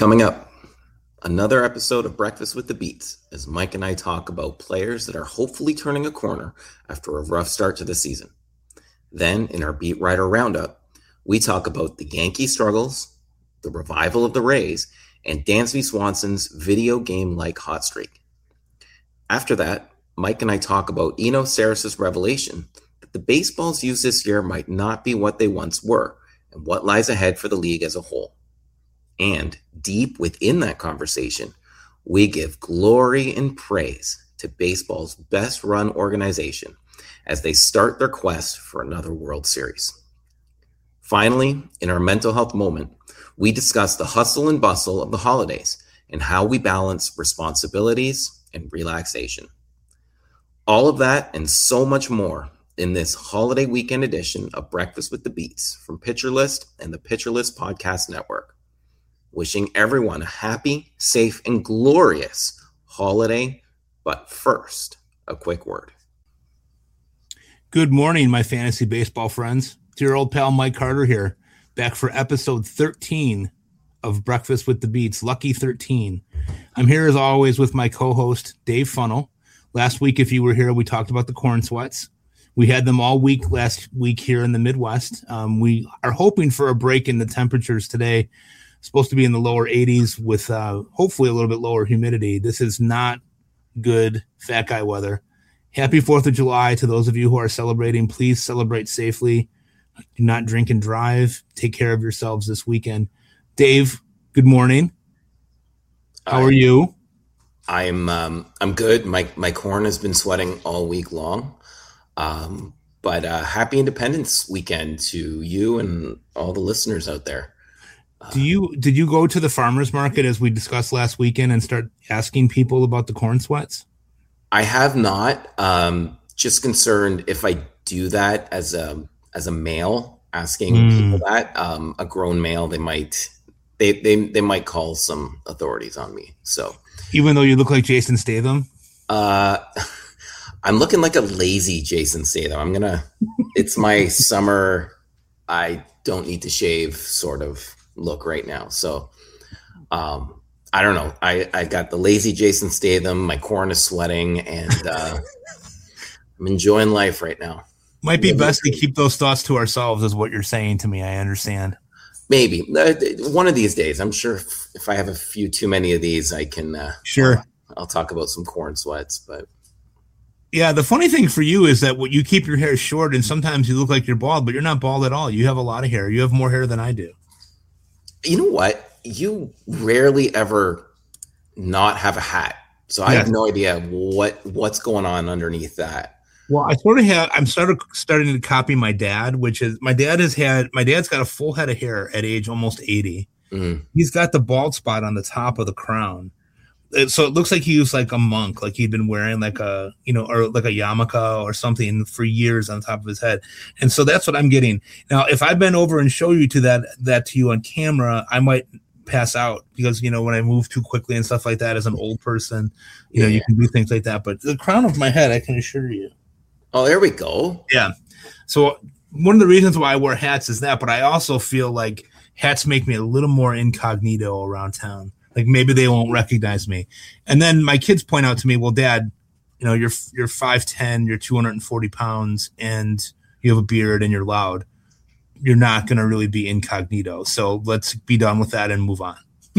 Coming up, another episode of Breakfast with the Beats as Mike and I talk about players that are hopefully turning a corner after a rough start to the season. Then, in our Beat Writer Roundup, we talk about the Yankee struggles, the revival of the Rays, and Dansby Swanson's video game-like hot streak. After that, Mike and I talk about Eno Sarris's revelation that the baseballs used this year might not be what they once were, and what lies ahead for the league as a whole. And deep within that conversation, we give glory and praise to baseball's best-run organization as they start their quest for another World Series. Finally, in our mental health moment, we discuss the hustle and bustle of the holidays and how we balance responsibilities and relaxation. All of that and so much more in this holiday weekend edition of Breakfast with the Beats from Pitcher List and the Pitcher List Podcast Network. Wishing everyone a happy, safe, and glorious holiday. But first, a quick word. Good morning, my fantasy baseball friends. It's your old pal Mike Carter here, back for episode 13 of Breakfast with the Beats, Lucky 13. I'm here as always with my co-host, Dave Funnell. Last week, if you were here, we talked about the corn sweats. We had them all week last week here in the Midwest. We are hoping for a break in the temperatures today. Supposed to be in the lower 80s with hopefully a little bit lower humidity. This is not good fat guy weather. Happy 4th of July to those of you who are celebrating. Please celebrate safely. Do not drink and drive. Take care of yourselves this weekend. Dave, good morning. How are you? I'm good. My corn has been sweating all week long. But happy Independence weekend to you and all the listeners out there. Did you go to the farmers market as we discussed last weekend and start asking people about the corn sweats? I have not. Just concerned if I do that as a male asking people that, a grown male, they might call some authorities on me. So even though you look like Jason Statham, I'm looking like a lazy Jason Statham. It's my summer. I don't need to shave sort of look right now. So I don't know. I got the lazy Jason Statham. My corn is sweating and I'm enjoying life right now. Might be best to keep those thoughts to ourselves is what you're saying to me. I understand. Maybe one of these days, I'm sure if I have a few too many of these, I can sure. I'll talk about some corn sweats, but yeah, the funny thing for you is that you keep your hair short and sometimes you look like you're bald, but you're not bald at all. You have a lot of hair. You have more hair than I do. You know what? You rarely ever not have a hat. So I have no idea what's going on underneath that. Well, I'm starting to copy my dad, which is my dad's got a full head of hair at age almost 80. Mm. He's got the bald spot on the top of the crown. So it looks like he was like a monk, like he'd been wearing like or like a yarmulke or something for years on top of his head. And so that's what I'm getting. Now, if I bend over and show you that to you on camera, I might pass out because, when I move too quickly and stuff like that as an old person, you can do things like that. But the crown of my head, I can assure you. Oh, there we go. Yeah. So one of the reasons why I wear hats is that, but I also feel like hats make me a little more incognito around town. Like maybe they won't recognize me. And then my kids point out to me, well, Dad, you're 5'10", you're 240 pounds, and you have a beard and you're loud. You're not going to really be incognito. So let's be done with that and move on.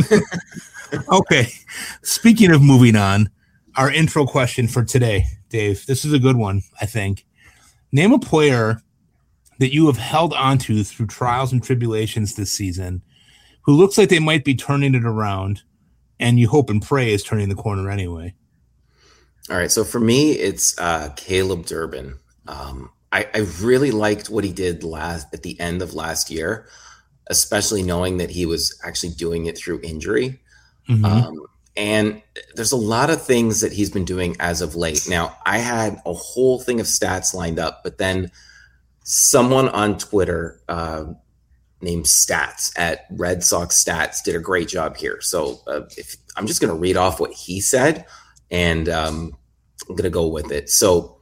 Okay. Speaking of moving on, our intro question for today, Dave, this is a good one, I think. Name a player that you have held onto through trials and tribulations this season who looks like they might be turning it around, and you hope and pray is turning the corner anyway. All right, so for me, it's Caleb Durbin. I really liked what he did at the end of last year, especially knowing that he was actually doing it through injury. Mm-hmm. And there's a lot of things that he's been doing as of late. Now, I had a whole thing of stats lined up, but then someone on Twitter named Stats at Red Sox Stats did a great job here. So if I'm just going to read off what he said, and I'm going to go with it. So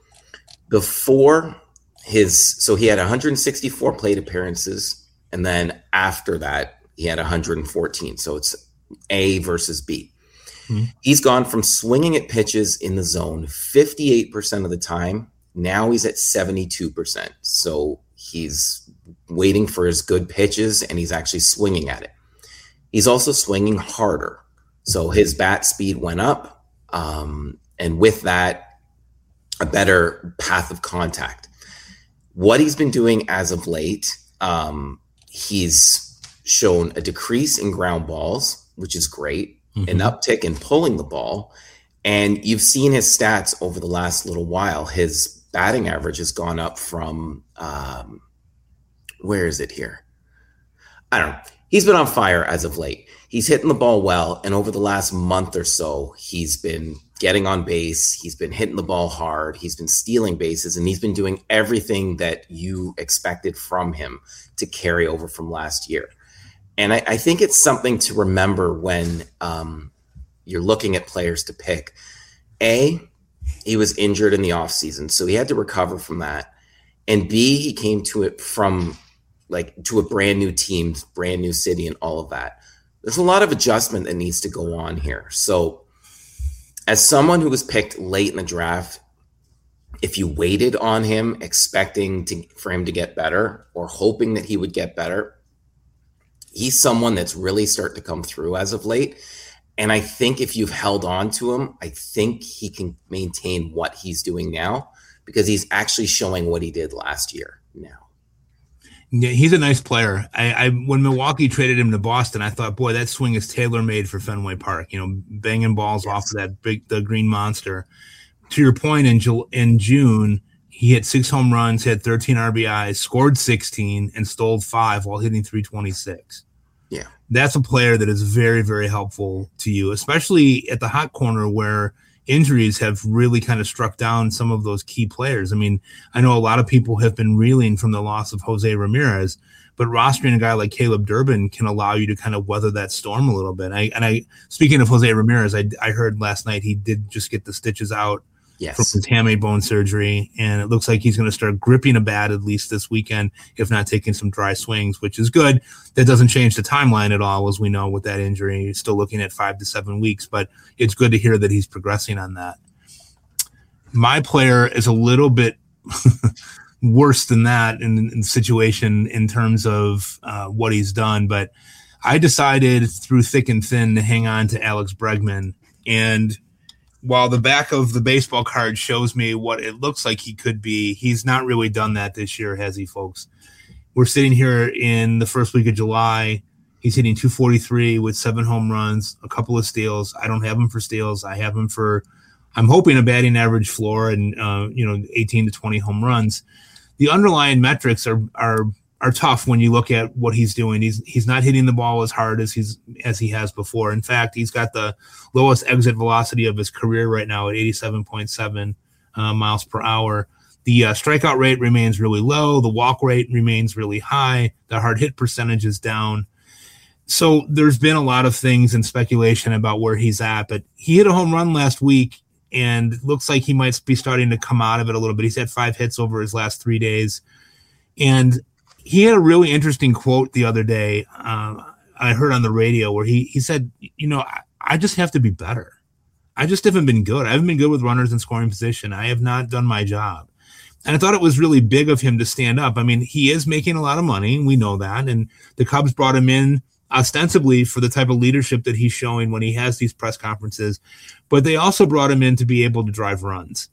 he had 164 plate appearances, and then after that, he had 114. So it's A versus B. Hmm. He's gone from swinging at pitches in the zone 58% of the time. Now he's at 72%. So he's waiting for his good pitches and he's actually swinging at it. He's also swinging harder. So his bat speed went up. And with that, a better path of contact. What he's been doing as of late, he's shown a decrease in ground balls, which is great. An uptick in pulling the ball. And you've seen his stats over the last little while. His batting average has gone up from, where is it here? I don't know. He's been on fire as of late. He's hitting the ball well. And over the last month or so, he's been getting on base. He's been hitting the ball hard. He's been stealing bases. And he's been doing everything that you expected from him to carry over from last year. And I think it's something to remember when you're looking at players to pick. A, he was injured in the offseason, so he had to recover from that. And B, he came to it from to a brand new team, brand new city, and all of that. There's a lot of adjustment that needs to go on here. So as someone who was picked late in the draft, if you waited on him expecting for him to get better or hoping that he would get better, he's someone that's really starting to come through as of late. And I think if you've held on to him, I think he can maintain what he's doing now because he's actually showing what he did last year now. Yeah, he's a nice player. I when Milwaukee traded him to Boston, I thought, boy, that swing is tailor-made for Fenway Park, banging balls off of the green monster. To your point, in June, he hit 6 home runs, had 13 RBIs, scored 16, and stole 5 while hitting 326. Yeah. That's a player that is very, very helpful to you, especially at the hot corner where injuries have really kind of struck down some of those key players. I mean, I know a lot of people have been reeling from the loss of Jose Ramirez, but rostering a guy like Caleb Durbin can allow you to kind of weather that storm a little bit. I speaking of Jose Ramirez, I heard last night he did just get the stitches out. Yes. From his hamate bone surgery, and it looks like he's going to start gripping a bat at least this weekend, if not taking some dry swings, which is good. That doesn't change the timeline at all, as we know with that injury. He's still looking at 5 to 7 weeks, but it's good to hear that he's progressing on that. My player is a little bit worse than that in situation in terms of what he's done, but I decided through thick and thin to hang on to Alex Bregman. And while the back of the baseball card shows me what it looks like he could be, he's not really done that this year, has he, folks? We're sitting here in the first week of July. He's hitting 243 with 7 home runs, a couple of steals. I don't have him for steals. I have him for, I'm hoping, a batting average floor and 18 to 20 home runs. The underlying metrics are tough when you look at what he's doing. He's not hitting the ball as hard as he has before. In fact, he's got the lowest exit velocity of his career right now at 87.7 miles per hour. The strikeout rate remains really low. The walk rate remains really high. The hard hit percentage is down. So there's been a lot of things and speculation about where he's at, but he hit a home run last week and it looks like he might be starting to come out of it a little bit. He's had 5 hits over his last 3 days. And he had a really interesting quote the other day I heard on the radio where he said, I just have to be better. I just haven't been good. I haven't been good with runners in scoring position. I have not done my job. And I thought it was really big of him to stand up. I mean, he is making a lot of money. We know that. And the Cubs brought him in ostensibly for the type of leadership that he's showing when he has these press conferences, but they also brought him in to be able to drive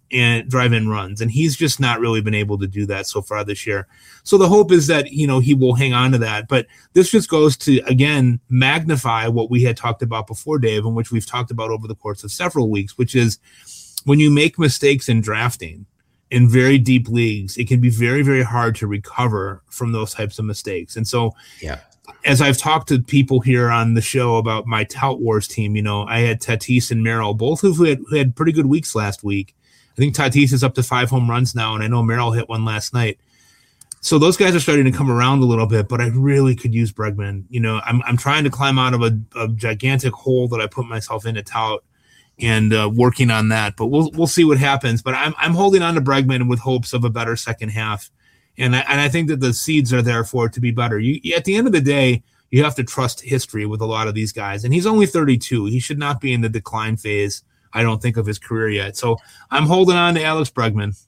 in runs. And he's just not really been able to do that so far this year. So the hope is that, he will hang on to that. But this just goes to, again, magnify what we had talked about before, Dave, and which we've talked about over the course of several weeks, which is when you make mistakes in drafting in very deep leagues, it can be very, very hard to recover from those types of mistakes. And so, yeah. As I've talked to people here on the show about my Tout Wars team, I had Tatis and Merrill, both who had pretty good weeks last week. I think Tatis is up to 5 home runs now, and I know Merrill hit one last night. So those guys are starting to come around a little bit, but I really could use Bregman. I'm trying to climb out of a gigantic hole that I put myself in at Tout and working on that. But we'll see what happens. But I'm holding on to Bregman with hopes of a better second half. And I think that the seeds are there for it to be better. At the end of the day, you have to trust history with a lot of these guys. And he's only 32. He should not be in the decline phase, I don't think, of his career yet. So I'm holding on to Alex Bregman.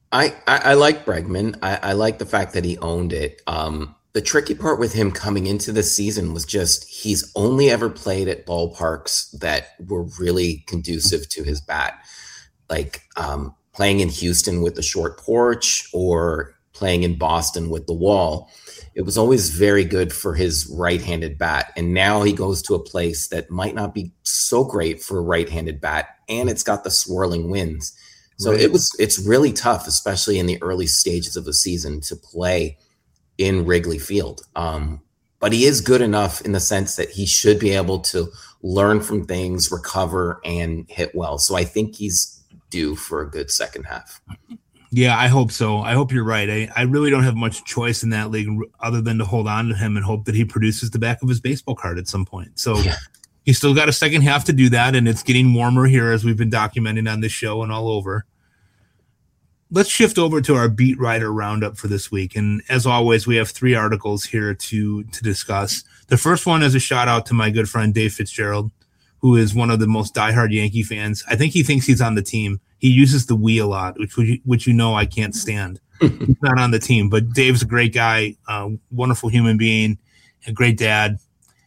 I like Bregman. I like the fact that he owned it. The tricky part with him coming into the season was just he's only ever played at ballparks that were really conducive to his bat. Like playing in Houston with the short porch or playing in Boston with the wall. It was always very good for his right-handed bat. And now he goes to a place that might not be so great for a right-handed bat, and it's got the swirling winds. So Right. it's really tough, especially in the early stages of the season, to play in Wrigley Field. But he is good enough in the sense that he should be able to learn from things, recover, and hit well. So I think he's due for a good second half. Yeah, I hope so. I hope you're right. I really don't have much choice in that league other than to hold on to him and hope that he produces the back of his baseball card at some point. So he's still got a second half to do that, and it's getting warmer here as we've been documenting on this show and all over. Let's shift over to our beat writer roundup for this week. And as always, we have 3 articles here to discuss. The first one is a shout out to my good friend Dave Fitzgerald, who is one of the most diehard Yankee fans. I think he thinks he's on the team. He uses the we a lot, which you know I can't stand. He's not on the team, but Dave's a great guy, wonderful human being, a great dad,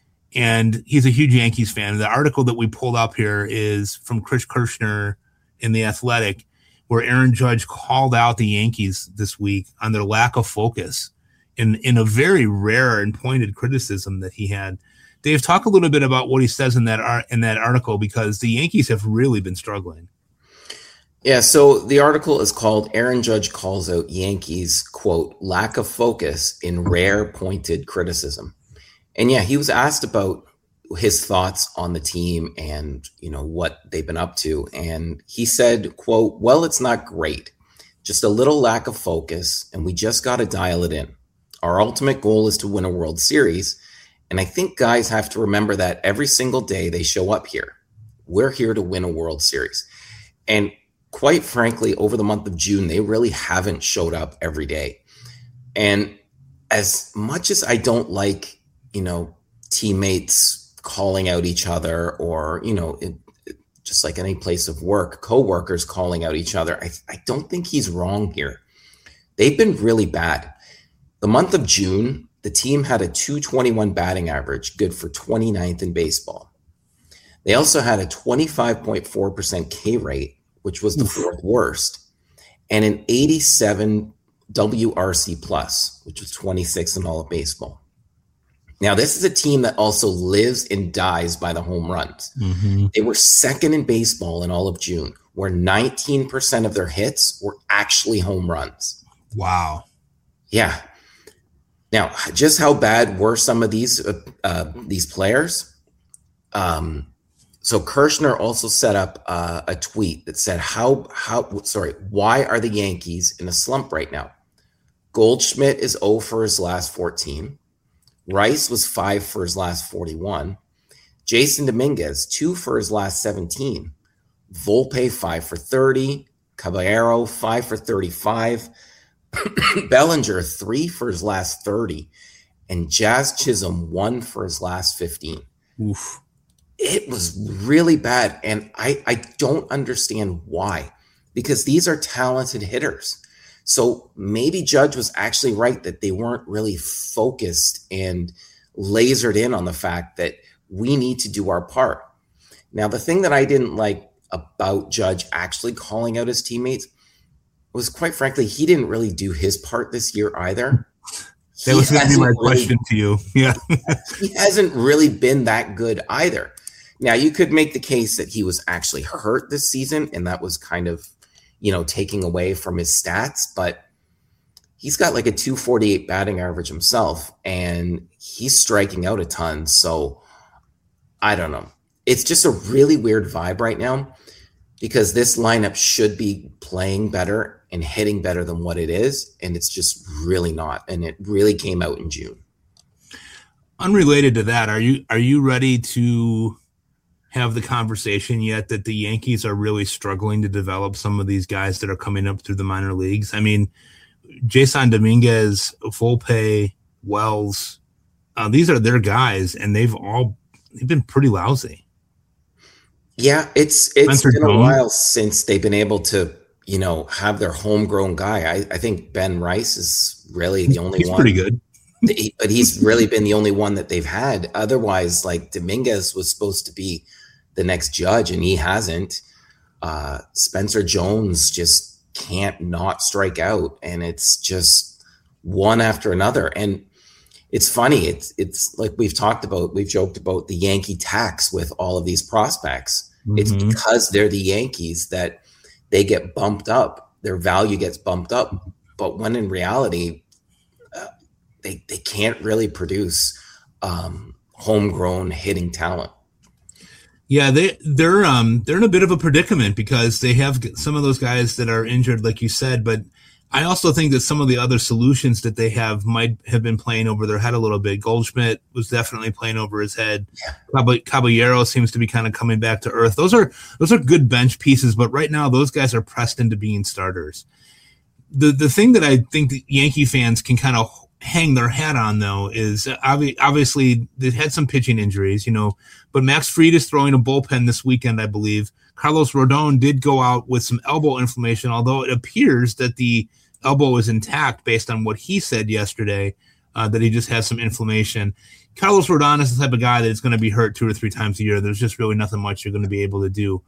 and he's a huge Yankees fan. The article that we pulled up here is from Chris Kirschner in The Athletic, where Aaron Judge called out the Yankees this week on their lack of focus in a very rare and pointed criticism that he had. Dave, talk a little bit about what he says in that article, because the Yankees have really been struggling. Yeah, so the article is called Aaron Judge Calls Out Yankees, quote, lack of focus in rare pointed criticism. And yeah, he was asked about his thoughts on the team and, you know, what they've been up to. And he said, quote, well, it's not great, just a little lack of focus, and we just got to dial it in. Our ultimate goal is to win a World Series. And I think guys have to remember that every single day they show up here. We're here to win a World Series. And quite frankly, over the month of June, they really haven't showed up every day. And as much as I don't like, you know, teammates calling out each other, or, you know, just like any place of work, coworkers calling out each other, I don't think he's wrong here. They've been really bad. The month of June, the team had a .221 batting average, good for 29th in baseball. They also had a 25.4% K rate, which was the 4th worst, and an 87 WRC plus, which was 26th in all of baseball. Now, this is a team that also lives and dies by the home runs. Mm-hmm. They were 2nd in baseball in all of June, where 19% of their hits were actually home runs. Wow. Yeah. Now, just how bad were some of these players? So Kirschner also set up a tweet that said, why are the Yankees in a slump right now? Goldschmidt is 0 for his last 14. Rice was 5 for his last 41. Jason Dominguez, 2 for his last 17. Volpe, 5 for 30. Caballero, 5 for 35. Bellinger, 3 for his last 30. And Jazz Chisholm, 1 for his last 15. Oof. It was really bad, and I don't understand why, because these are talented hitters. So maybe Judge was actually right that they weren't really focused and lasered in on the fact that we need to do our part. Now, the thing that I didn't like about Judge actually calling out his teammates was, quite frankly, he didn't really do his part this year either. That was going to be my question to you. Yeah. He hasn't really been that good either. Now, you could make the case that he was actually hurt this season, and that was kind of, you know, taking away from his stats, but he's got like a .248 batting average himself, and he's striking out a ton. So I don't know. It's just a really weird vibe right now, because this lineup should be playing better and hitting better than what it is, and it's just really not. And it really came out in June. Unrelated to that, are you ready to have the conversation yet that the Yankees are really struggling to develop some of these guys that are coming up through the minor leagues? I mean, Jason Dominguez, Volpe, Wells, These are their guys, and they've been pretty lousy. Yeah, it's Spencer been a Jones. while since they've been able to, have their homegrown guy. I think Ben Rice is really the only He's one. pretty good. But he's really been the only one that they've had. Otherwise, like Dominguez was supposed to be the next Judge, and he hasn't. Spencer Jones just can't not strike out, and it's just one after another. And it's funny. It's like we've joked about the Yankee tax with all of these prospects. Mm-hmm. It's because they're the Yankees that they get bumped up. Their value gets bumped up. But when in reality, they can't really produce homegrown hitting talent. Yeah, they're in a bit of a predicament because they have some of those guys that are injured, like you said. But I also think that some of the other solutions that they have might have been playing over their head a little bit. Goldschmidt was definitely playing over his head. Yeah. Caballero seems to be kind of coming back to earth. Those are good bench pieces, but right now those guys are pressed into being starters. The thing that I think the Yankee fans can kind of hang their hat on, though, is obviously they had some pitching injuries, but Max Fried is throwing a bullpen this weekend, I believe. Carlos Rodon did go out with some elbow inflammation, although it appears that the elbow is intact based on what he said yesterday, that he just has some inflammation. Carlos Rodon is the type of guy that's going to be hurt 2 or 3 times a year. There's just really nothing much you're going to be able to do.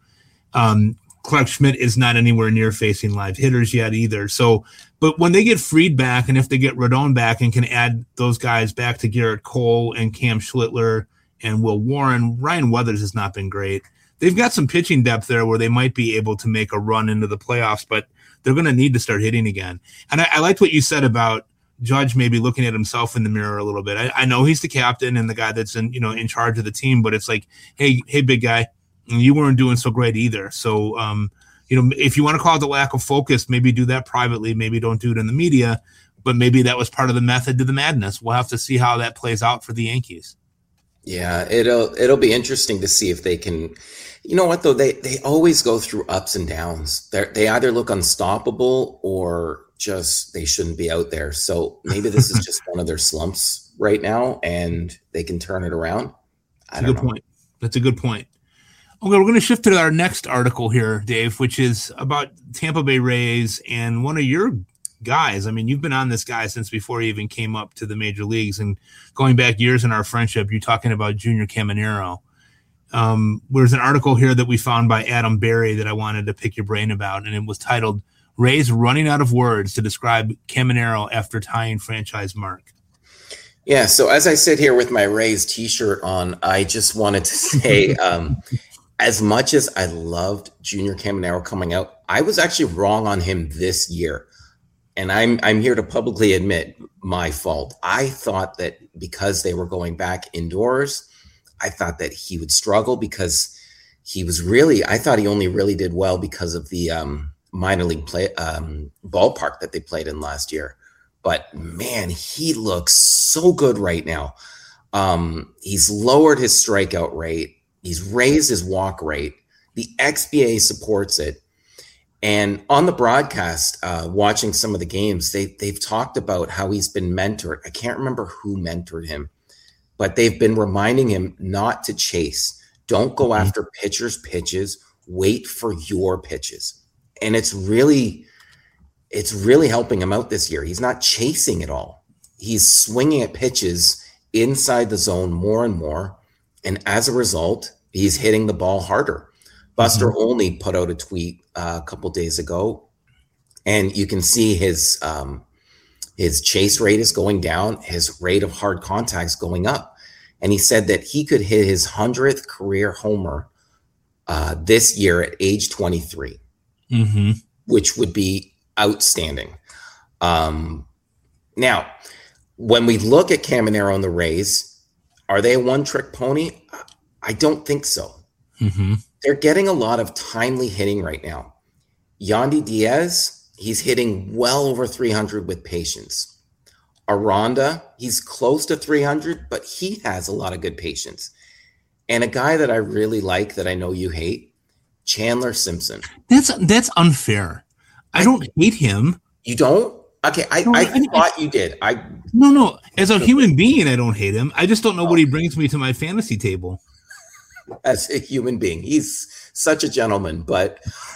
Clark Schmidt is not anywhere near facing live hitters yet either. So, but when they get Fried back, and if they get Rodon back and can add those guys back to Garrett Cole and Cam Schlittler and Will Warren, Ryan Weathers has not been great. They've got some pitching depth there where they might be able to make a run into the playoffs, but they're going to need to start hitting again. And I liked what you said about Judge maybe looking at himself in the mirror a little bit. I know he's the captain and the guy that's in charge of the team, but it's like, hey, big guy, you weren't doing so great either. So, if you want to call it the lack of focus, maybe do that privately. Maybe don't do it in the media, but maybe that was part of the method to the madness. We'll have to see how that plays out for the Yankees. Yeah, it'll be interesting to see if they can. You know what, though? They always go through ups and downs. They either look unstoppable or just they shouldn't be out there. So maybe this is just one of their slumps right now, and they can turn it around. That's a good point. That's a good point. Okay, we're going to shift to our next article here, Dave, which is about Tampa Bay Rays and one of your guys. I mean, you've been on this guy since before he even came up to the major leagues, and going back years in our friendship, you're talking about Junior Caminero. There's an article here that we found by Adam Berry that I wanted to pick your brain about, and it was titled "Rays Running Out of Words to Describe Caminero After Tying Franchise Mark." Yeah, so as I sit here with my Rays t-shirt on, I just wanted to say, as much as I loved Junior Caminero coming out, I was actually wrong on him this year. And I'm here to publicly admit my fault. I thought that because they were going back indoors, I thought that he would struggle because I thought he only really did well because of the minor league play ballpark that they played in last year. But man, he looks so good right now. He's lowered his strikeout rate. He's raised his walk rate. The XBA supports it. And on the broadcast, watching some of the games, they've talked about how he's been mentored. I can't remember who mentored him, but they've been reminding him not to chase. Don't go after pitchers' pitches. Wait for your pitches. And it's really helping him out this year. He's not chasing at all. He's swinging at pitches inside the zone more and more. And as a result, he's hitting the ball harder. Buster Olney put out a tweet a couple days ago, and you can see his chase rate is going down, his rate of hard contacts going up. And he said that he could hit his 100th career homer this year at age 23, which would be outstanding. Now, when we look at Caminero and the Rays, are they a one-trick pony? I don't think so. They're getting a lot of timely hitting right now. Yandy Diaz, he's hitting well over 300 with patience. Aranda, he's close to 300, but he has a lot of good patience. And a guy that I really like that I know you hate, Chandler Simpson. That's unfair. I don't hate him. You don't? Okay, I thought you did. No. As a human being, I don't hate him. I just don't know what he brings me to my fantasy table. As a human being, he's such a gentleman. But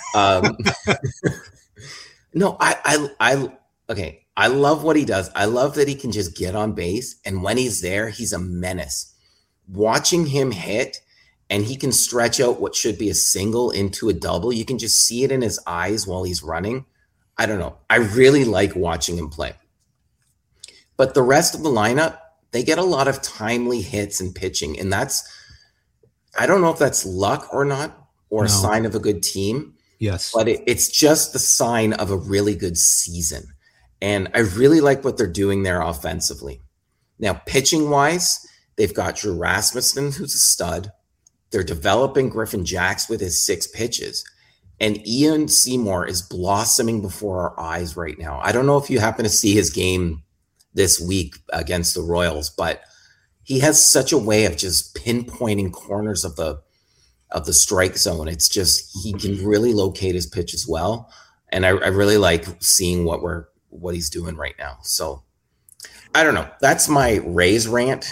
no, okay. I love what he does. I love that he can just get on base, and when he's there, he's a menace. Watching him hit, and he can stretch out what should be a single into a double. You can just see it in his eyes while he's running. I don't know. I really like watching him play. But the rest of the lineup, they get a lot of timely hits and pitching. And I don't know if that's luck or not, or a sign of a good team. Yes. But it's just the sign of a really good season. And I really like what they're doing there offensively. Now, pitching-wise, they've got Drew Rasmussen, who's a stud. They're developing Griffin Jax with his 6 pitches. And Ian Seymour is blossoming before our eyes right now. I don't know if you happen to see his game this week against the Royals, but he has such a way of just pinpointing corners of the strike zone. It's just, he can really locate his pitch as well. And I really like seeing what he's doing right now. So I don't know. That's my Rays rant.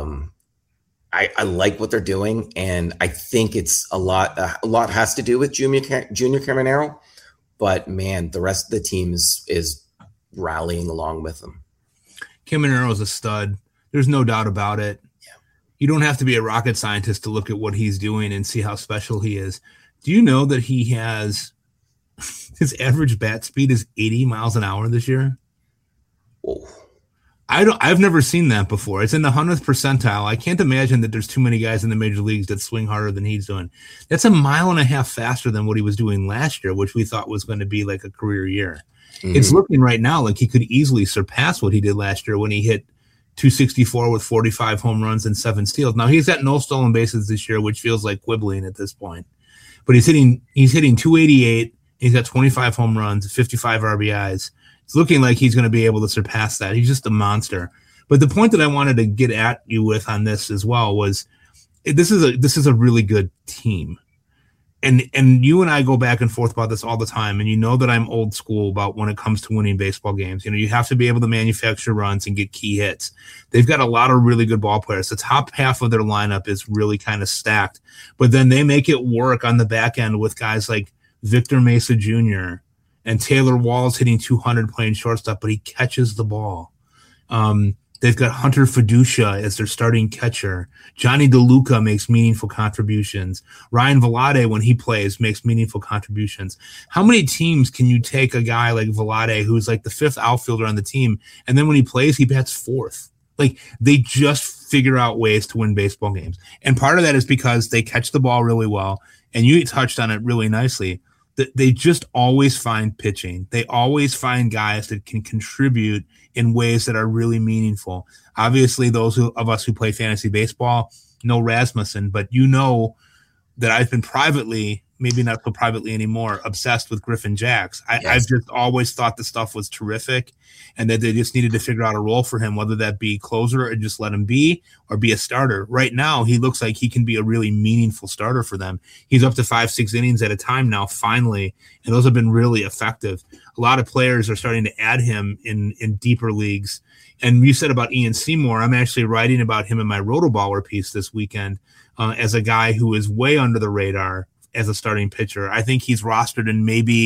I like what they're doing, and I think it's a lot has to do with Junior Caminero, but man, the rest of the team is rallying along with them. Caminero is a stud. There's no doubt about it. Yeah. You don't have to be a rocket scientist to look at what he's doing and see how special he is. Do you know that he has his average bat speed is 80 miles an hour this year? Whoa. I've never seen that before. It's in the 100th percentile. I can't imagine that there's too many guys in the major leagues that swing harder than he's doing. That's 1.5 miles faster than what he was doing last year, which we thought was going to be like a career year. Mm-hmm. It's looking right now like he could easily surpass what he did last year when he hit 264 with 45 home runs and 7 steals. Now he's got no stolen bases this year, which feels like quibbling at this point. But he's hitting 288. He's got 25 home runs, 55 RBIs. It's looking like he's going to be able to surpass that. He's just a monster. But the point that I wanted to get at you with on this as well was this is a really good team. And you and I go back and forth about this all the time. And you know that I'm old school about when it comes to winning baseball games. You know, you have to be able to manufacture runs and get key hits. They've got a lot of really good ball players. The top half of their lineup is really kind of stacked. But then they make it work on the back end with guys like Victor Mesa Jr., and Taylor Wall's hitting 200 playing shortstop, but he catches the ball. They've got Hunter Fiducia as their starting catcher. Johnny DeLuca makes meaningful contributions. Ryan Velarde, when he plays, makes meaningful contributions. How many teams can you take a guy like Velarde, who's like the 5th outfielder on the team, and then when he plays, he bats 4th? Like, they just figure out ways to win baseball games. And part of that is because they catch the ball really well, and you touched on it really nicely. They just always find pitching. They always find guys that can contribute in ways that are really meaningful. Obviously, those of us who play fantasy baseball know Rasmussen, but you know that I've been privately, maybe not so privately anymore, obsessed with Griffin Jax. I've just always thought the stuff was terrific, and that they just needed to figure out a role for him, whether that be closer or just let him be, or be a starter. Right now, he looks like he can be a really meaningful starter for them. He's up to 5-6 innings at a time now, finally, and those have been really effective. A lot of players are starting to add him in deeper leagues. And you said about Ian Seymour, I'm actually writing about him in my Rotoballer piece this weekend as a guy who is way under the radar as a starting pitcher. I think he's rostered in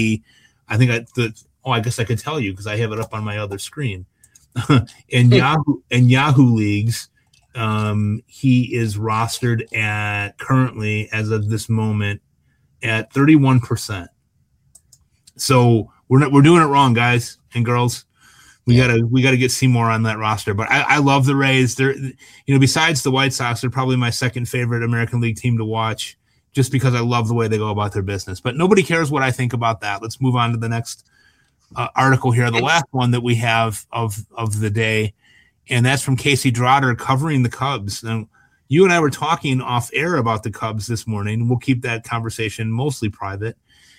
I guess I could tell you because I have it up on my other screen. in Yahoo leagues, he is rostered at currently, as of this moment, at 31%. So we're doing it wrong, guys and girls. We gotta get Seymour on that roster. But I love the Rays. They're, besides the White Sox, they're probably my second favorite American League team to watch, just because I love the way they go about their business. But nobody cares what I think about that. Let's move on to the next article here, the last one that we have of the day, and that's from Casey Drotter covering the Cubs. Now, you and I were talking off air about the Cubs this morning. We'll keep that conversation mostly private.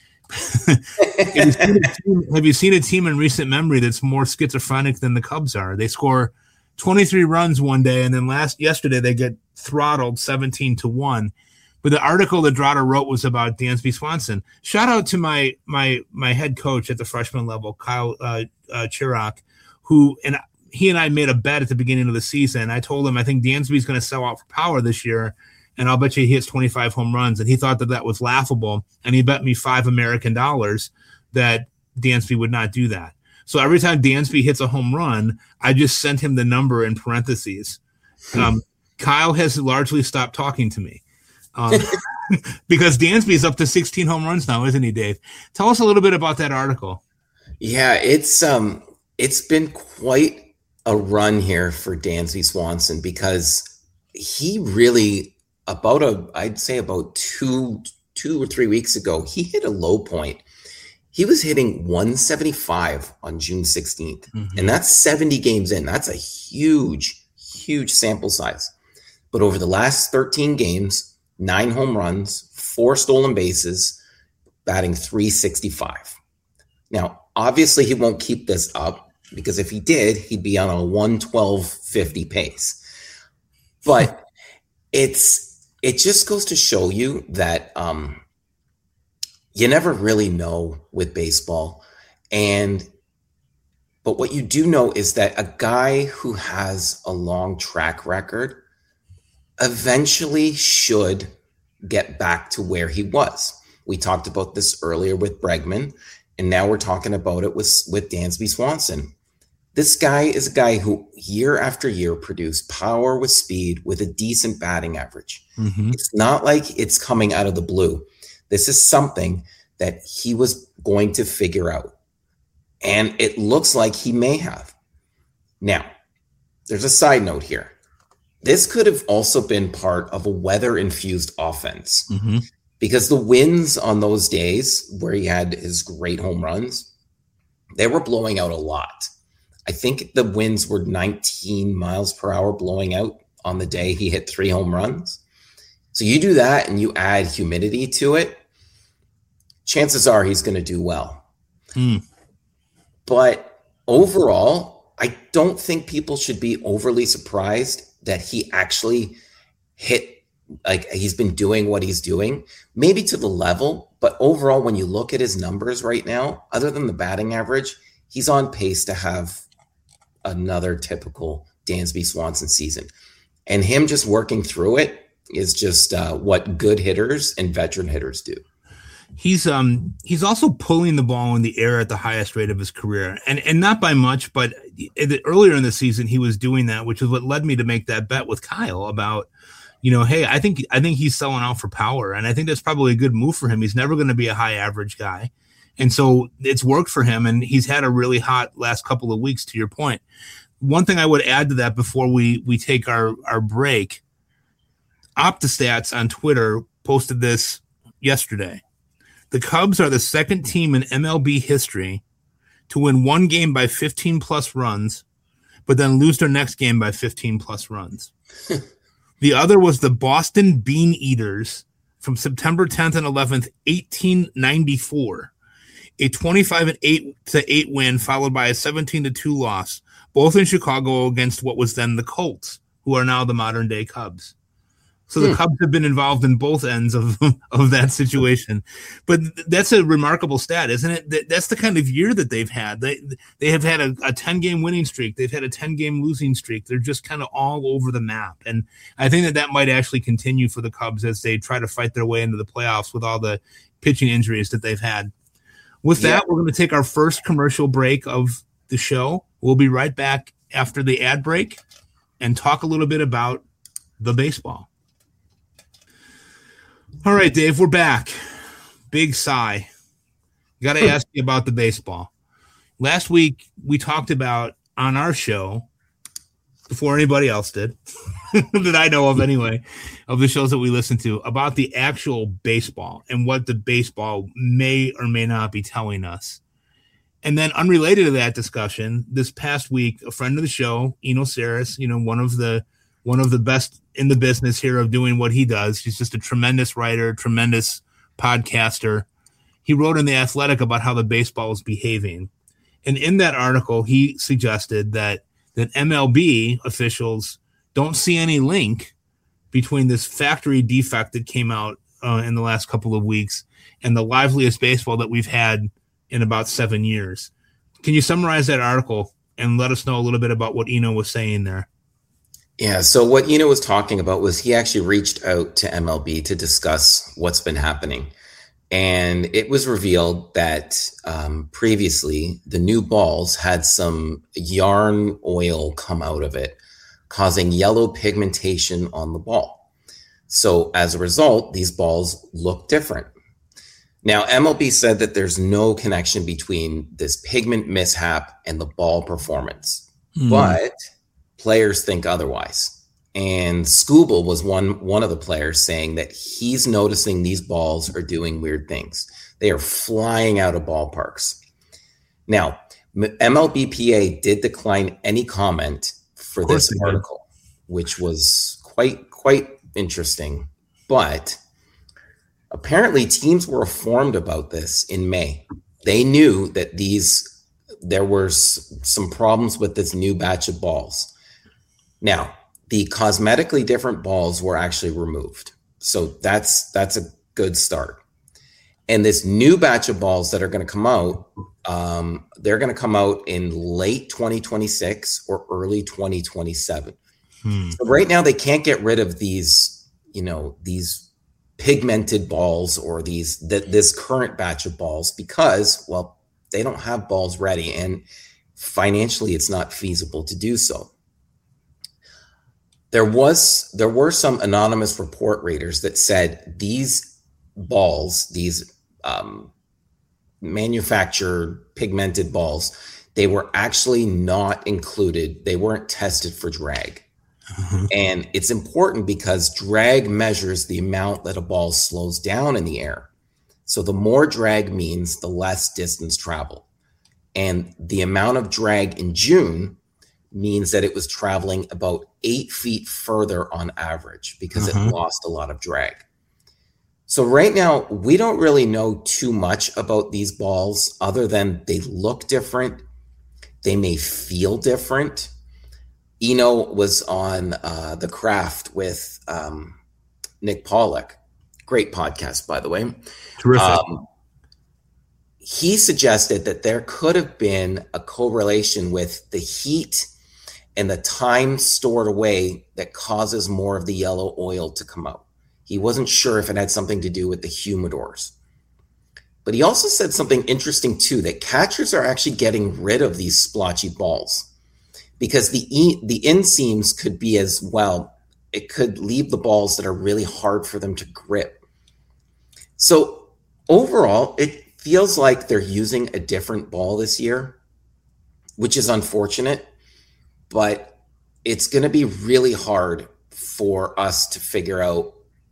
Have you seen a team in recent memory that's more schizophrenic than the Cubs are? They score 23 runs one day, and then yesterday they get throttled 17-1. But the article that Drata wrote was about Dansby Swanson. Shout out to my head coach at the freshman level, Kyle Chirac, he and I made a bet at the beginning of the season. I told him I think Dansby's going to sell out for power this year, and I'll bet you he hits 25 home runs. And he thought that was laughable, and he bet me $5 American that Dansby would not do that. So every time Dansby hits a home run, I just sent him the number in parentheses. Kyle has largely stopped talking to me because Dansby is up to 16 home runs now, isn't he, Dave? Tell us a little bit about that article. Yeah, it's been quite a run here for Dansby Swanson because he really I'd say about two or 3 weeks ago, he hit a low point. He was hitting 175 on June 16th, and that's 70 games in. That's a huge sample size. But over the last 13 games, 9 home runs, 4 stolen bases, batting .365. Now, obviously, he won't keep this up because if he did, he'd be on a 112.50 pace. But it just goes to show you that you never really know with baseball. But what you do know is that a guy who has a long track record eventually should get back to where he was. We talked about this earlier with Bregman, and now we're talking about it with Dansby Swanson. This guy is a guy who year after year produced power with speed with a decent batting average. It's not like it's coming out of the blue. This is something that he was going to figure out. And it looks like he may have. Now, there's a side note here. This could have also been part of a weather-infused offense because the winds on those days where he had his great home runs, they were blowing out a lot. I think the winds were 19 miles per hour blowing out on the day he hit 3 home runs. So you do that and you add humidity to it, chances are he's going to do well. But overall, I don't think people should be overly surprised that he actually hit, like he's been doing what he's doing, maybe to the level, but overall, when you look at his numbers right now, other than the batting average, he's on pace to have another typical Dansby Swanson season. And him just working through it is just what good hitters and veteran hitters do. He's also pulling the ball in the air at the highest rate of his career, and not by much, but earlier in the season he was doing that, which is what led me to make that bet with Kyle about, hey, I think he's selling out for power, and I think that's probably a good move for him. He's never going to be a high average guy, and so it's worked for him, and he's had a really hot last couple of weeks. To your point, one thing I would add to that before we take our break, OptaStats on Twitter posted this yesterday. The Cubs are the second team in MLB history to win one game by 15-plus runs, but then lose their next game by 15-plus runs. The other was the Boston Bean Eaters from September 10th and 11th, 1894. A 25-8 win followed by a 17-2 loss, both in Chicago against what was then the Colts, who are now the modern-day Cubs. So the Cubs have been involved in both ends of that situation. But that's a remarkable stat, isn't it? That's the kind of year that they've had. They have had a 10-game winning streak. They've had a 10-game losing streak. They're just kind of all over the map. And I think that might actually continue for the Cubs as they try to fight their way into the playoffs with all the pitching injuries that they've had. With that, we're going to take our first commercial break of the show. We'll be right back after the ad break and talk a little bit about the baseball. All right, Dave, we're back. Big sigh. Got to ask you about the baseball. Last week, we talked about on our show, before anybody else did, that I know of anyway, of the shows that we listen to, about the actual baseball and what the baseball may or may not be telling us. And then unrelated to that discussion, this past week, a friend of the show, Eno Saris, one of the best in the business here of doing what he does. He's just a tremendous writer, tremendous podcaster. He wrote in The Athletic about how the baseball is behaving. And in that article, he suggested that MLB officials don't see any link between this factory defect that came out in the last couple of weeks and the liveliest baseball that we've had in about 7 years. Can you summarize that article and let us know a little bit about what Eno was saying there? Yeah, so what Eno was talking about was he actually reached out to MLB to discuss what's been happening. And it was revealed that previously the new balls had some yarn oil come out of it, causing yellow pigmentation on the ball. So as a result, these balls look different. Now, MLB said that there's no connection between this pigment mishap and the ball performance, but players think otherwise. And Skubal was one of the players saying that he's noticing these balls are doing weird things. They are flying out of ballparks. Now, MLBPA did decline any comment for this article, which was quite interesting. But apparently teams were informed about this in May. They knew that there were some problems with this new batch of balls. Now, the cosmetically different balls were actually removed. So that's a good start. And this new batch of balls that are going to come out, they're going to come out in late 2026 or early 2027. So right now they can't get rid of these pigmented balls or this current batch of balls because, well, they don't have balls ready and financially it's not feasible to do so. There were some anonymous report readers that said these balls, these manufactured pigmented balls, they were actually not included. They weren't tested for drag. And it's important because drag measures the amount that a ball slows down in the air. So the more drag means the less distance traveled. And the amount of drag in June means that it was traveling about 8 feet further on average because it lost a lot of drag. So right now, we don't really know too much about these balls other than they look different. They may feel different. Eno was on The Craft with Nick Pollock. Great podcast, by the way. Terrific. He suggested that there could have been a correlation with the heat and the time stored away that causes more of the yellow oil to come out. He wasn't sure if it had something to do with the humidors. But he also said something interesting too, that catchers are actually getting rid of these splotchy balls because the inseams could be as well. It could leave the balls that are really hard for them to grip. So overall, it feels like they're using a different ball this year, which is unfortunate, but it's going to be really hard for us to figure out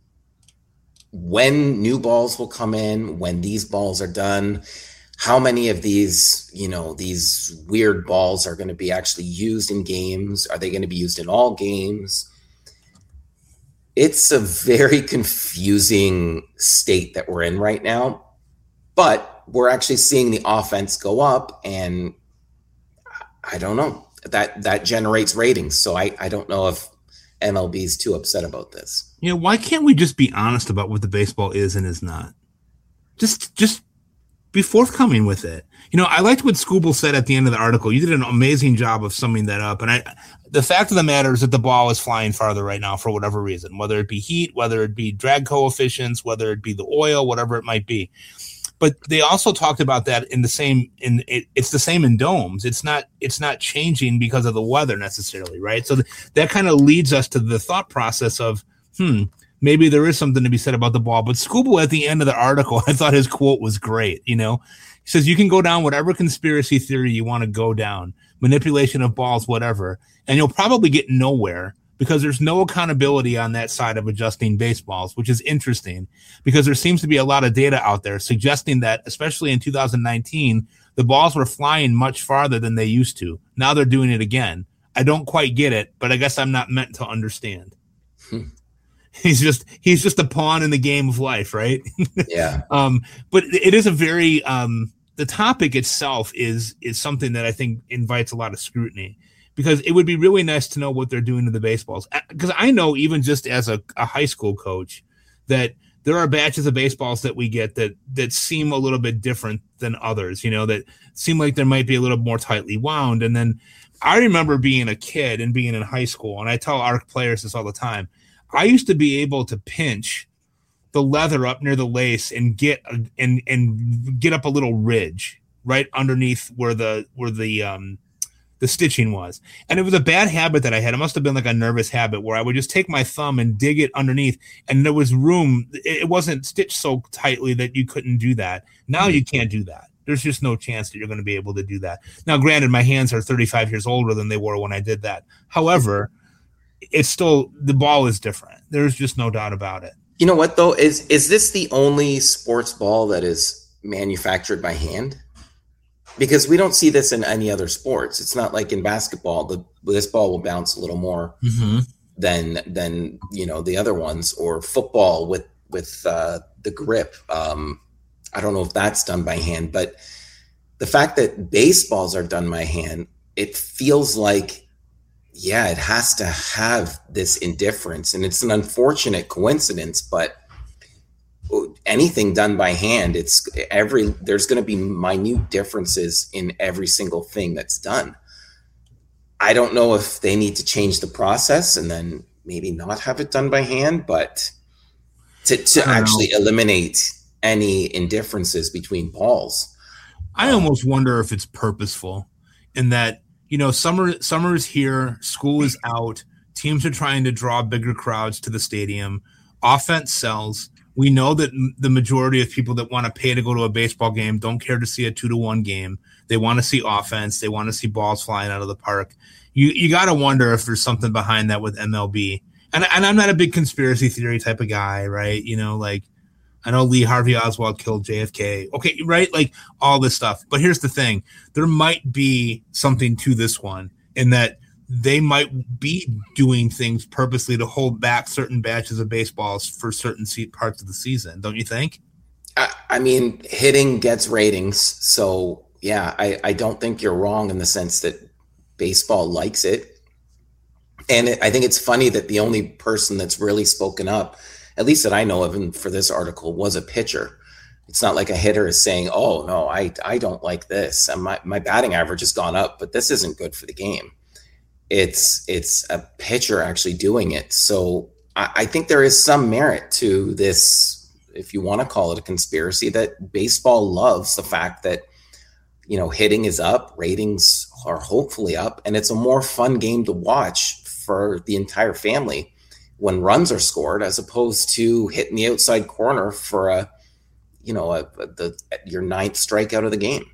when new balls will come in, when these balls are done, how many of these, these weird balls are going to be actually used in games. Are they going to be used in all games? It's a very confusing state that we're in right now, but we're actually seeing the offense go up, and I don't know, that generates ratings. So I don't know if MLB is too upset about this. Why can't we just be honest about what the baseball is and is not? Just be forthcoming with it. I liked what Skubal said at the end of the article. You did an amazing job of summing that up. And the fact of the matter is that the ball is flying farther right now for whatever reason, whether it be heat, whether it be drag coefficients, whether it be the oil, whatever it might be. But they also talked about that it's the same in domes. It's not changing because of the weather necessarily, right? So that kind of leads us to the thought process of, maybe there is something to be said about the ball. But Skubal at the end of the article, I thought his quote was great. He says, you can go down whatever conspiracy theory you want to go down, manipulation of balls, whatever, and you'll probably get nowhere because there's no accountability on that side of adjusting baseballs, which is interesting because there seems to be a lot of data out there suggesting that, especially in 2019, the balls were flying much farther than they used to. Now they're doing it again. I don't quite get it, but I guess I'm not meant to understand. He's just a pawn in the game of life, right? Yeah. But it is a very the topic itself is something that I think invites a lot of scrutiny because it would be really nice to know what they're doing to the baseballs. Because I know, even just as a high school coach, that there are batches of baseballs that we get that seem a little bit different than others, that seem like there might be a little more tightly wound. And then I remember being a kid and being in high school, and I tell our players this all the time. I used to be able to pinch the leather up near the lace and get up a little ridge right underneath where the stitching was. And it was a bad habit that I had. It must have been like a nervous habit where I would just take my thumb and dig it underneath, and there was room. It wasn't stitched so tightly that you couldn't do that. Now you can't do that. There's just no chance that you're going to be able to do that. Now, granted, my hands are 35 years older than they were when I did that. However, it's still, the ball is different. There's just no doubt about it. You know what, though? Is this the only sports ball that is manufactured by hand? Because we don't see this in any other sports. It's not like in basketball, this ball will bounce a little more than the other ones, or football with the grip. I don't know if that's done by hand, but the fact that baseballs are done by hand, it feels like, it has to have this indifference, and it's an unfortunate coincidence, but anything done by hand, there's going to be minute differences in every single thing that's done. I don't know if they need to change the process and then maybe not have it done by hand, but to actually eliminate any indifferences between balls. I almost wonder if it's purposeful, in that, summer is here, school is out, teams are trying to draw bigger crowds to the stadium, offense sells. We know that the majority of people that want to pay to go to a baseball game don't care to see a 2-1 game. They want to see offense. They want to see balls flying out of the park. You got to wonder if there's something behind that with MLB. And I'm not a big conspiracy theory type of guy, right? I know Lee Harvey Oswald killed JFK. Okay, right? Like all this stuff. But here's the thing. There might be something to this one, in that they might be doing things purposely to hold back certain batches of baseballs for certain parts of the season. Don't you think? I mean, hitting gets ratings. So, I don't think you're wrong in the sense that baseball likes it. And I think it's funny that the only person that's really spoken up, at least that I know of, and for this article, was a pitcher. It's not like a hitter is saying, oh, no, I don't like this. And my batting average has gone up, but this isn't good for the game. It's a pitcher actually doing it. So I think there is some merit to this, if you want to call it a conspiracy, that baseball loves the fact that, hitting is up, ratings are hopefully up, and it's a more fun game to watch for the entire family when runs are scored, as opposed to hitting the outside corner for your ninth strikeout of the game.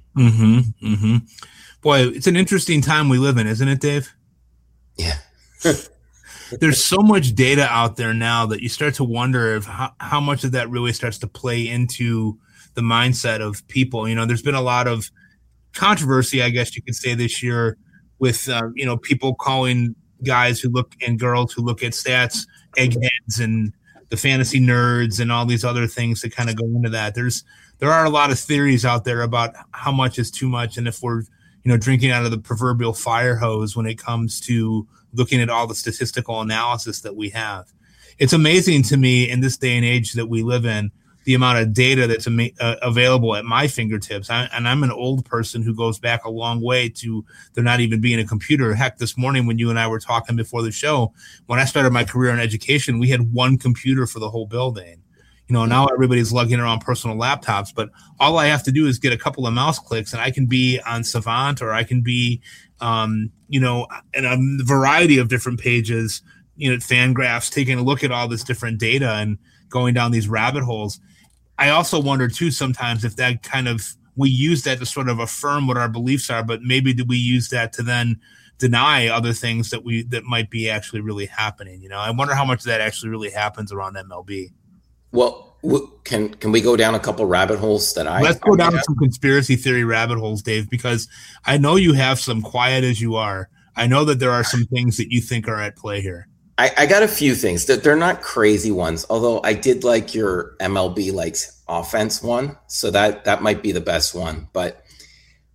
Boy, it's an interesting time we live in, isn't it, Dave? Yeah. There's so much data out there now that you start to wonder if how much of that really starts to play into the mindset of people. There's been a lot of controversy, I guess you could say, this year with, people calling guys who look and girls who look at stats eggheads, and the fantasy nerds, and all these other things that kind of go into that. There are a lot of theories out there about how much is too much, and if we're drinking out of the proverbial fire hose when it comes to looking at all the statistical analysis that we have. It's amazing to me in this day and age that we live in, the amount of data that's available at my fingertips. And I'm an old person who goes back a long way to there not even being a computer. Heck, this morning when you and I were talking before the show, when I started my career in education, we had one computer for the whole building. Now everybody's lugging around personal laptops, but all I have to do is get a couple of mouse clicks and I can be on Savant, or I can be, in a variety of different pages, Fangraphs, taking a look at all this different data and going down these rabbit holes. I also wonder too, sometimes if that we use that to sort of affirm what our beliefs are, but maybe do we use that to then deny other things that might be actually really happening? I wonder how much of that actually really happens around MLB. Well, can we go down a couple rabbit holes Let's go down some conspiracy theory rabbit holes, Dave, because I know you have some, quiet as you are. I know that there are some things that you think are at play here. I got a few things that they're not crazy ones, although I did like your MLB likes offense one. So that might be the best one. But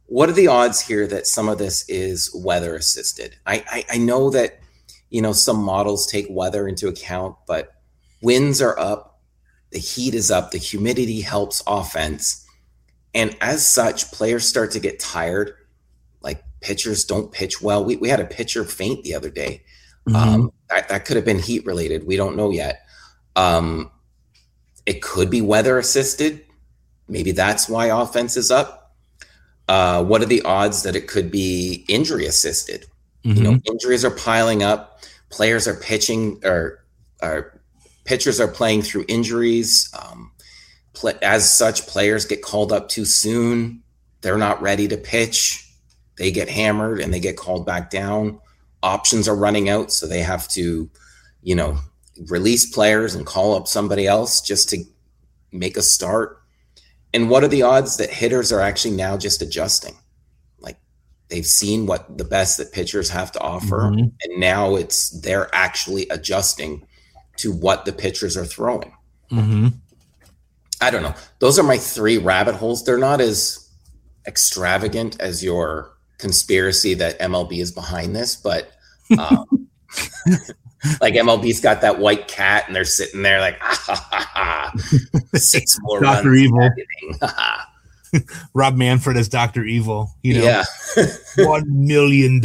What are the odds here that some of this is weather assisted? I know that, some models take weather into account, but winds are up, the heat is up, the humidity helps offense. And as such, players start to get tired. Like pitchers don't pitch well. We had a pitcher faint the other day. That could have been heat related. We don't know yet. It could be weather assisted. Maybe that's why offense is up. What are the odds that it could be injury assisted? Injuries are piling up. Players are pitching, or pitchers are playing through injuries. As such, players get called up too soon. They're not ready to pitch. They get hammered and they get called back down. Options are running out, so they have to, release players and call up somebody else just to make a start. And what are the odds that hitters are actually now just adjusting? Like they've seen what the best that pitchers have to offer, and now they're actually adjusting to what the pitchers are throwing. I don't know. Those are my 3 rabbit holes. They're not as extravagant as your conspiracy that MLB is behind this, but like MLB's got that white cat and they're sitting there like, 6 more Dr. runs. Evil. Rob Manfred as Dr. Evil, Yeah. $1 million.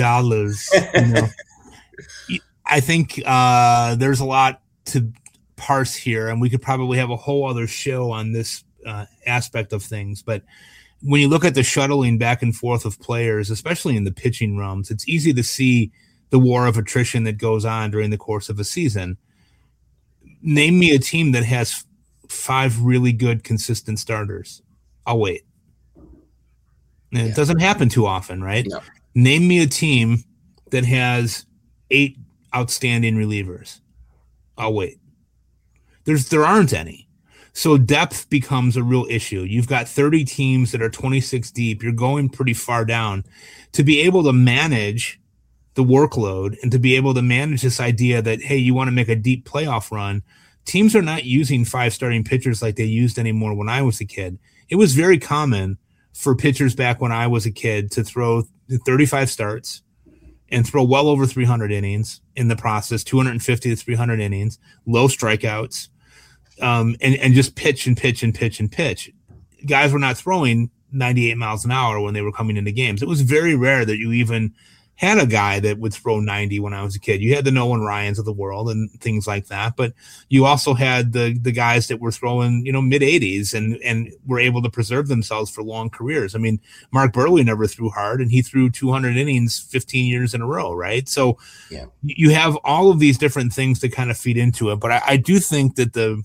I think there's a lot to parse here, and we could probably have a whole other show on this aspect of things. But when you look at the shuttling back and forth of players, especially in the pitching realms, it's easy to see the war of attrition that goes on during the course of a season. Name me a team that has 5 really good, consistent starters. I'll wait. And it doesn't happen too often, right? No. Name me a team that has 8 outstanding relievers. I'll wait. There aren't any. So depth becomes a real issue. You've got 30 teams that are 26 deep. You're going pretty far down. To be able to manage the workload and to be able to manage this idea that, hey, you want to make a deep playoff run, teams are not using 5 starting pitchers like they used anymore when I was a kid. It was very common for pitchers back when I was a kid to throw 35 starts and throw well over 300 innings in the process, 250 to 300 innings, low strikeouts, and just pitch and pitch and pitch and pitch. Guys were not throwing 98 miles an hour when they were coming into games. It was very rare that you even had a guy that would throw 90 when I was a kid. You had the Nolan Ryans of the world and things like that, but you also had the guys that were throwing, mid 80s and were able to preserve themselves for long careers. I mean, Mark Burley never threw hard, and he threw 200 innings 15 years in a row, right? So you have all of these different things that kind of feed into it, but I do think that the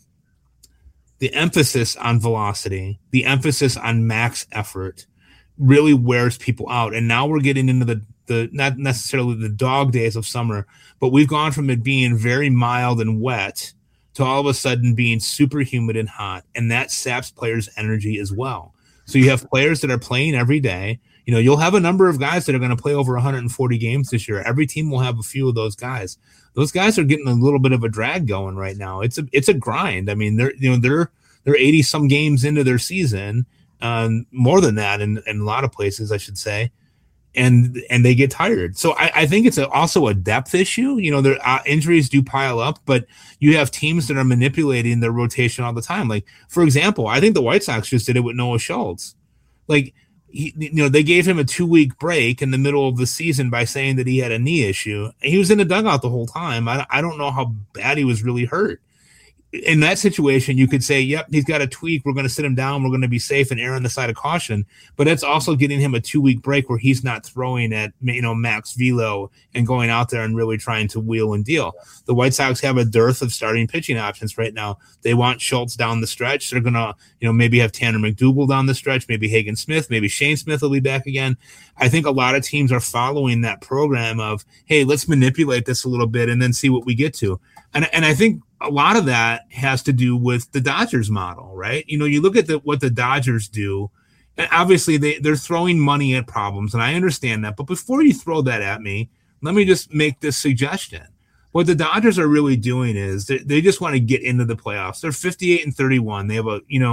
emphasis on velocity, the emphasis on max effort really wears people out. And now we're getting into the not necessarily the dog days of summer, but we've gone from it being very mild and wet to all of a sudden being super humid and hot. And that saps players' energy as well. So you have players that are playing every day. You'll have a number of guys that are going to play over 140 games this year. Every team will have a few of those guys. Those guys are getting a little bit of a drag going right now. It's a grind. I mean, they're 80 some games into their season, more than that in a lot of places, I should say. And they get tired. So I think it's also a depth issue. Their injuries do pile up, but you have teams that are manipulating their rotation all the time. Like, for example, I think the White Sox just did it with Noah Schultz. Like, they gave him a 2-week break in the middle of the season by saying that he had a knee issue. He was in the dugout the whole time. I don't know how bad he was really hurt. In that situation, you could say, yep, he's got a tweak. We're going to sit him down. We're going to be safe and err on the side of caution. But that's also getting him a 2-week break where he's not throwing at, max velo and going out there and really trying to wheel and deal. The White Sox have a dearth of starting pitching options right now. They want Schultz down the stretch. They're going to, maybe have Tanner McDougal down the stretch, maybe Hagen Smith, maybe Shane Smith will be back again. I think a lot of teams are following that program of, hey, let's manipulate this a little bit and then see what we get to. And I think a lot of that has to do with the Dodgers model, right? You look at what the Dodgers do, and obviously they're throwing money at problems, and I understand that. But before you throw that at me, let me just make this suggestion. What the Dodgers are really doing is they just want to get into the playoffs. They're 58-31. They have a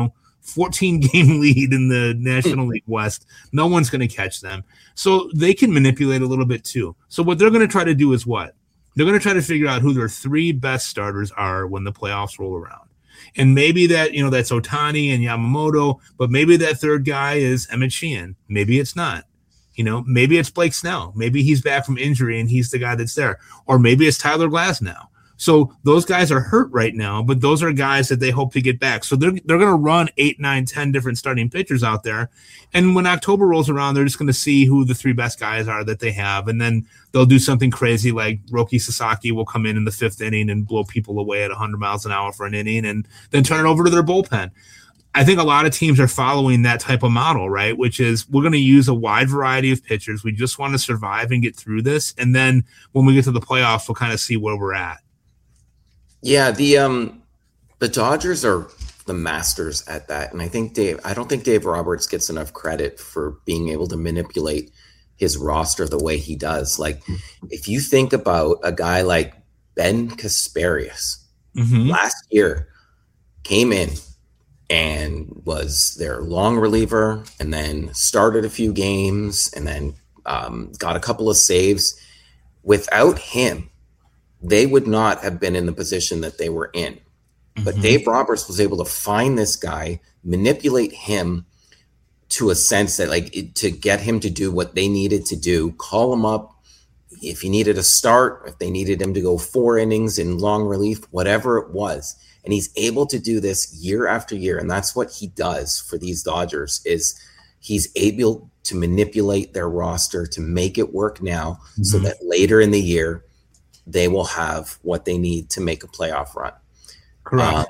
14-game lead in the National League West. No one's going to catch them. So they can manipulate a little bit too. So what they're going to try to do is what? They're going to try to figure out who their 3 best starters are when the playoffs roll around. And maybe that, that's Ohtani and Yamamoto, but maybe that third guy is Emmett Sheehan. Maybe it's not. Maybe it's Blake Snell. Maybe he's back from injury and he's the guy that's there. Or maybe it's Tyler Glasnow. So those guys are hurt right now, but those are guys that they hope to get back. So they're going to run 8, 9, 10 different starting pitchers out there. And when October rolls around, they're just going to see who the 3 best guys are that they have. And then they'll do something crazy like Roki Sasaki will come in the 5th inning and blow people away at 100 miles an hour for an inning and then turn it over to their bullpen. I think a lot of teams are following that type of model, right? Which is we're going to use a wide variety of pitchers. We just want to survive and get through this. And then when we get to the playoffs, we'll kind of see where we're at. Yeah, the Dodgers are the masters at that. And I don't think Dave Roberts gets enough credit for being able to manipulate his roster the way he does. Like, if you think about a guy like Ben Kasparius last year came in and was their long reliever and then started a few games and then got a couple of saves. Without him, they would not have been in the position that they were in. But Dave Roberts was able to find this guy, manipulate him to a sense that to get him to do what they needed to do, call him up if he needed a start, if they needed him to go 4 innings in long relief, whatever it was. And he's able to do this year after year. And that's what he does for these Dodgers is he's able to manipulate their roster to make it work now so that later in the year, they will have what they need to make a playoff run. Correct.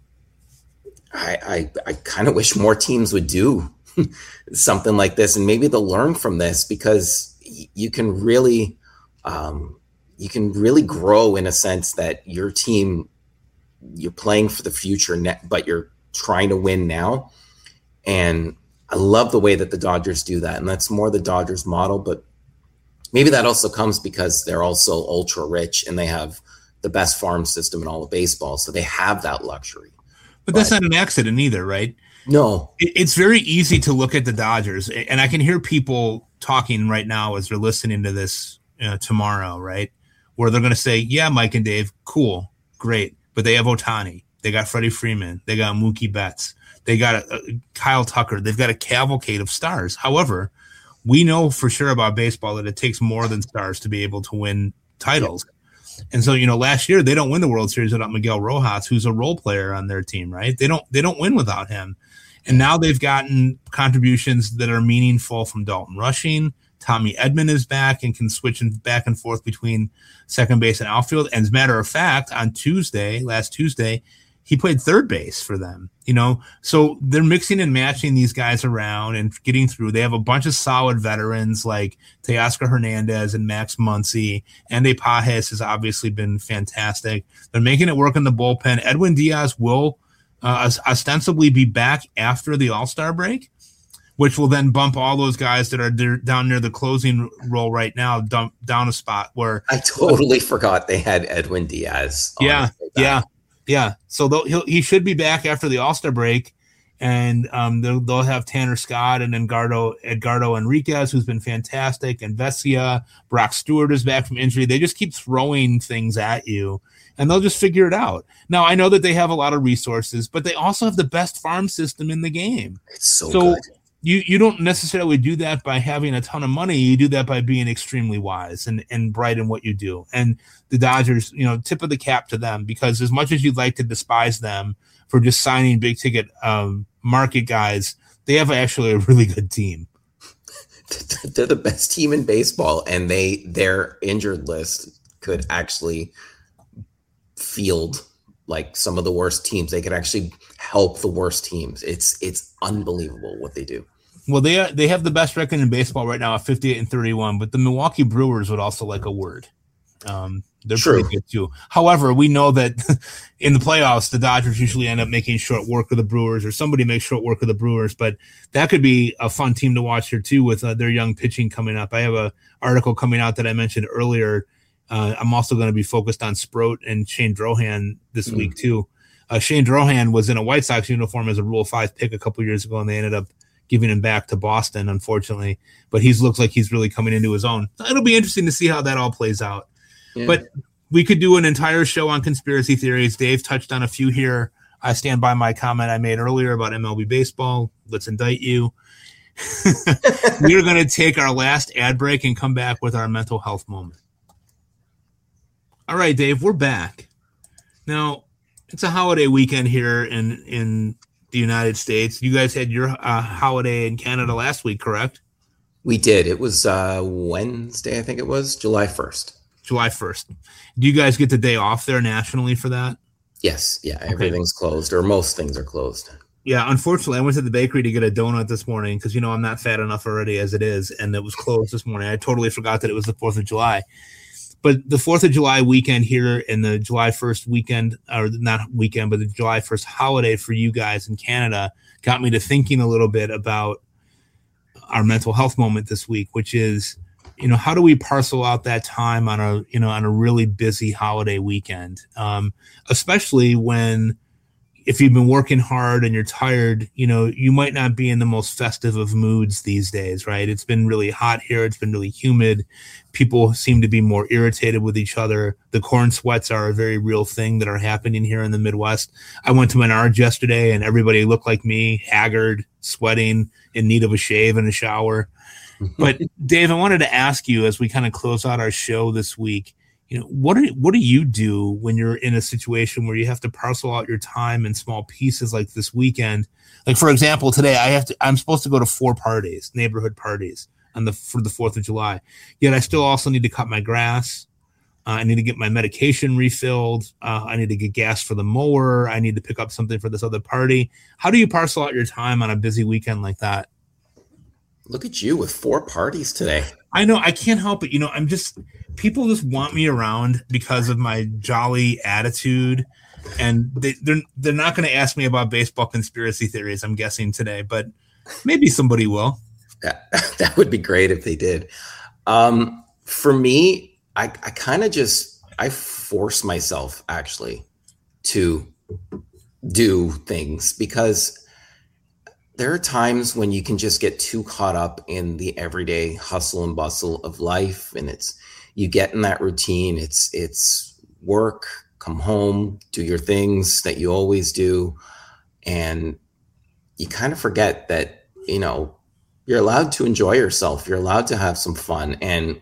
I kind of wish more teams would do something like this, and maybe they'll learn from this because you can really grow in a sense that your team, you're playing for the future, but you're trying to win now. And I love the way that the Dodgers do that, and that's more the Dodgers model, but maybe that also comes because they're also ultra rich and they have the best farm system in all of baseball. So they have that luxury. But that's not an accident either, right? No. It's very easy to look at the Dodgers, and I can hear people talking right now as they're listening to this tomorrow, right? Where they're going to say, yeah, Mike and Dave, cool, great. But they have Ohtani. They got Freddie Freeman. They got Mookie Betts. They got Kyle Tucker. They've got a cavalcade of stars. However, we know for sure about baseball that it takes more than stars to be able to win titles. And so, last year they don't win the World Series without Miguel Rojas, who's a role player on their team, right? They don't win without him. And now they've gotten contributions that are meaningful from Dalton Rushing. Tommy Edman is back and can switch back and forth between second base and outfield. And as a matter of fact, on last Tuesday, he played third base for them, so they're mixing and matching these guys around and getting through. They have a bunch of solid veterans like Teoscar Hernandez and Max Muncy. Andy Pages has obviously been fantastic. They're making it work in the bullpen. Edwin Diaz will ostensibly be back after the All-Star break, which will then bump all those guys that are down near the closing role right now down a spot where I totally forgot they had Edwin Diaz. Yeah. So he should be back after the All-Star break, and they'll have Tanner Scott and Edgardo Enriquez, who's been fantastic, and Vesia. Brock Stewart is back from injury. They just keep throwing things at you, and they'll just figure it out. Now, I know that they have a lot of resources, but they also have the best farm system in the game. It's so good. You don't necessarily do that by having a ton of money. You do that by being extremely wise and bright in what you do. And the Dodgers, tip of the cap to them, because as much as you'd like to despise them for just signing big ticket market guys, they have actually a really good team. They're the best team in baseball, and their injured list could actually field like some of the worst teams. They could actually help the worst teams. It's unbelievable what they do. Well, they have the best record in baseball right now at 58-31, but the Milwaukee Brewers would also like a word. They're True. Pretty good too. However, we know that in the playoffs, the Dodgers usually end up making short work of the Brewers, or somebody makes short work of the Brewers. But that could be a fun team to watch here too, with their young pitching coming up. I have an article coming out that I mentioned earlier. I'm also going to be focused on Sproat and Shane Drohan this week too. Shane Drohan was in a White Sox uniform as a Rule 5 pick a couple years ago, and they ended up giving him back to Boston, unfortunately. But he looks like he's really coming into his own. So it'll be interesting to see how that all plays out. Yeah. But we could do an entire show on conspiracy theories. Dave touched on a few here. I stand by my comment I made earlier about MLB baseball. Let's indict you. We're going to take our last ad break and come back with our mental health moment. All right, Dave, we're back. Now, it's a holiday weekend here in the United States. You guys had your holiday in Canada last week, correct? We did. It was Wednesday, I think it was, July 1st. July 1st. Do you guys get the day off there nationally for that? Yes. Yeah, everything's closed, or most things are closed. Yeah, unfortunately, I went to the bakery to get a donut this morning because, I'm not fat enough already as it is, and it was closed this morning. I totally forgot that it was the 4th of July. But the 4th of July weekend here and the July 1st weekend, or not weekend, but the July 1st holiday for you guys in Canada got me to thinking a little bit about our mental health moment this week, which is, how do we parcel out that time on a really busy holiday weekend, especially when, if you've been working hard and you're tired, you might not be in the most festive of moods these days, right? It's been really hot here. It's been really humid. People seem to be more irritated with each other. The corn sweats are a very real thing that are happening here in the Midwest. I went to Menards yesterday and everybody looked like me, haggard, sweating, in need of a shave and a shower. But Dave, I wanted to ask you as we kind of close out our show this week, what do you do when you're in a situation where you have to parcel out your time in small pieces like this weekend? Like, for example, today I'm supposed to go to 4 parties, neighborhood parties for the 4th of July. Yet I still also need to cut my grass. I need to get my medication refilled. I need to get gas for the mower. I need to pick up something for this other party. How do you parcel out your time on a busy weekend like that? Look at you with 4 parties today. I know. I can't help it. People just want me around because of my jolly attitude, and they're not going to ask me about baseball conspiracy theories, I'm guessing, today, but maybe somebody will. That would be great if they did. For me, I kind of I force myself actually to do things, because there are times when you can just get too caught up in the everyday hustle and bustle of life, and you get in that routine. It's work, come home, do your things that you always do, and you kind of forget that you're allowed to enjoy yourself. You're allowed to have some fun, and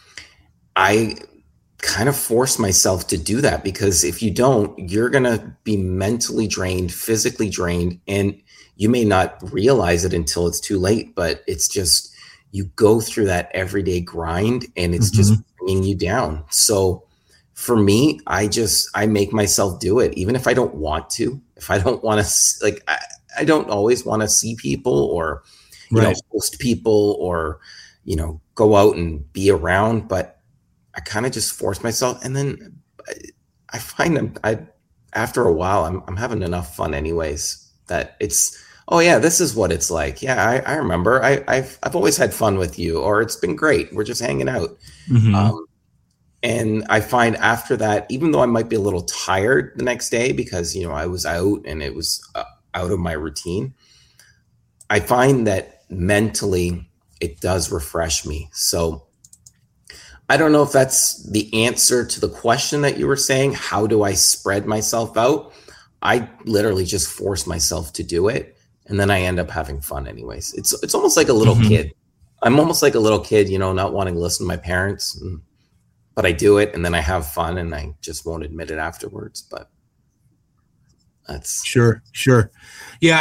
I kind of force myself to do that, because if you don't, you're gonna be mentally drained, physically drained, and you may not realize it until it's too late, but it's just, you go through that everyday grind and it's just bringing you down. So for me, I make myself do it, even if I don't want to. If I don't want to, I don't always want to see people or, host people or, go out and be around, but I kind of just force myself. And then I find after a while, I'm having enough fun anyways, that it's, oh yeah, this is what it's like. Yeah, I remember. I've always had fun with you, or it's been great. We're just hanging out. And I find after that, even though I might be a little tired the next day because, I was out and it was out of my routine, I find that mentally it does refresh me. So I don't know if that's the answer to the question that you were saying. How do I spread myself out? I literally just force myself to do it. And then I end up having fun anyways. It's almost like a little kid. I'm almost like a little kid, not wanting to listen to my parents, but I do it and then I have fun and I just won't admit it afterwards. But that's sure. Yeah.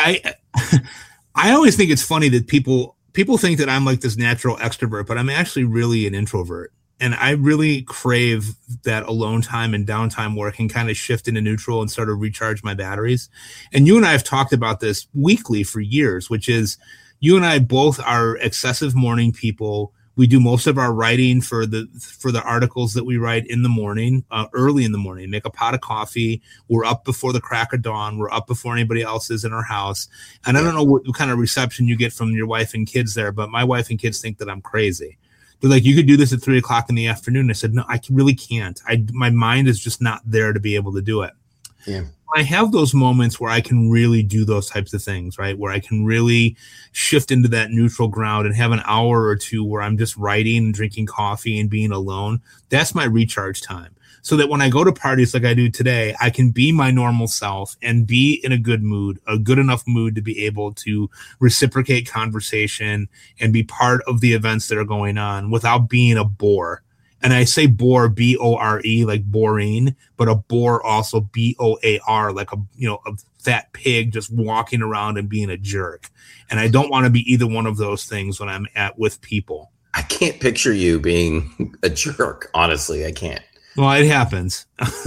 I always think it's funny that people think that I'm like this natural extrovert, but I'm actually really an introvert. And I really crave that alone time and downtime where I can kind of shift into neutral and sort of recharge my batteries. And you and I have talked about this weekly for years, which is you and I both are excessive morning people. We do most of our writing for the articles that we write in the morning, early in the morning, make a pot of coffee. We're up before the crack of dawn. We're up before anybody else is in our house. And I don't know what kind of reception you get from your wife and kids there, but my wife and kids think that I'm crazy. They're like, you could do this at 3:00 in the afternoon. I said, no, I really can't. My mind is just not there to be able to do it. Yeah. I have those moments where I can really do those types of things, right? Where I can really shift into that neutral ground and have an hour or two where I'm just writing and drinking coffee and being alone. That's my recharge time. So that when I go to parties like I do today, I can be my normal self and be in a good mood, a good enough mood to be able to reciprocate conversation and be part of the events that are going on without being a bore. And I say bore, B-O-R-E, like boring, but a bore also B-O-A-R, like a fat pig just walking around and being a jerk. And I don't want to be either one of those things when I'm with people. I can't picture you being a jerk. Honestly, I can't. Well, it happens.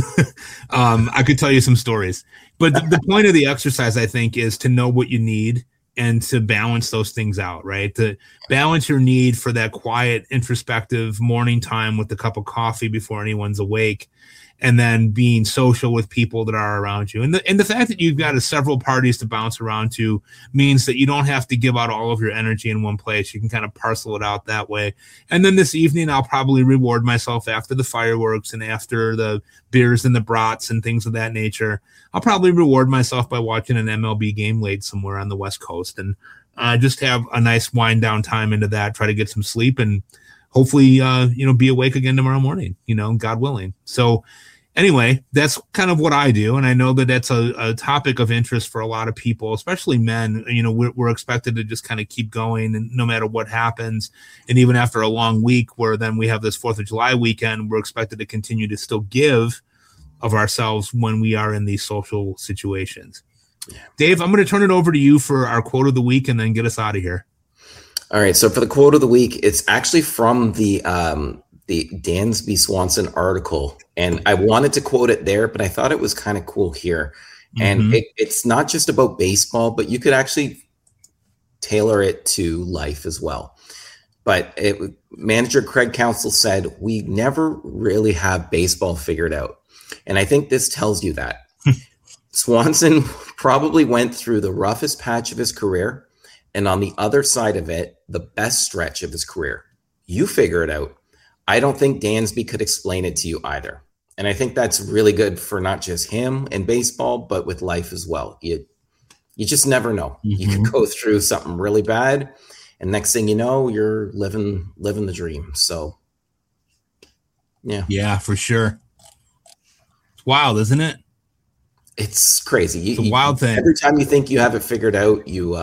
I could tell you some stories, but the point of the exercise, I think, is to know what you need and to balance those things out, right? To balance your need for that quiet, introspective morning time with a cup of coffee before anyone's awake, and then being social with people that are around you. And the fact that you've got several parties to bounce around to means that you don't have to give out all of your energy in one place. You can kind of parcel it out that way. And then this evening, I'll probably reward myself after the fireworks and after the beers and the brats and things of that nature. I'll probably reward myself by watching an MLB game late somewhere on the West Coast and just have a nice wind down time into that, try to get some sleep and hopefully, be awake again tomorrow morning, God willing. So anyway, that's kind of what I do. And I know that that's a topic of interest for a lot of people, especially men. We're expected to just kind of keep going and no matter what happens. And even after a long week where then we have this 4th of July weekend, we're expected to continue to still give of ourselves when we are in these social situations. Yeah. Dave, I'm going to turn it over to you for our quote of the week and then get us out of here. All right. So for the quote of the week, it's actually from the Dansby Swanson article. And I wanted to quote it there, but I thought it was kind of cool here. And it's not just about baseball, but you could actually tailor it to life as well. But manager Craig Counsell said, "We never really have baseball figured out." And I think this tells you that. Swanson probably went through the roughest patch of his career, and on the other side of it, the best stretch of his career. You figure it out. I don't think Dansby could explain it to you either. And I think that's really good for not just him and baseball, but with life as well. You just never know. You could go through something really bad, and next thing you know, you're living the dream. So, yeah. Yeah, for sure. It's wild, isn't it? It's crazy. It's a wild thing. Every time you think you have it figured out, you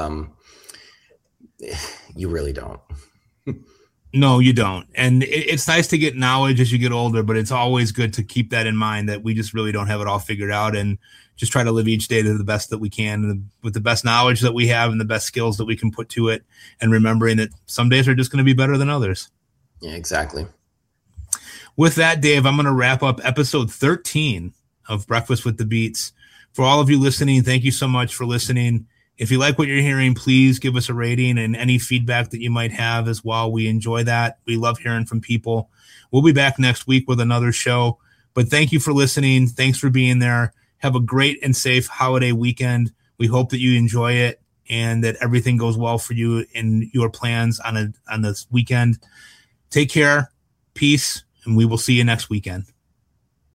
really don't. No, you don't. And it's nice to get knowledge as you get older, but it's always good to keep that in mind that we just really don't have it all figured out and just try to live each day to the best that we can and with the best knowledge that we have and the best skills that we can put to it, and remembering that some days are just going to be better than others. Yeah, exactly. With that, Dave, I'm going to wrap up episode 13 of Breakfast with the Beats. For all of you listening, thank you so much for listening. If you like what you're hearing, please give us a rating and any feedback that you might have as well. We enjoy that. We love hearing from people. We'll be back next week with another show. But thank you for listening. Thanks for being there. Have a great and safe holiday weekend. We hope that you enjoy it and that everything goes well for you in your plans on this weekend. Take care. Peace. And we will see you next weekend.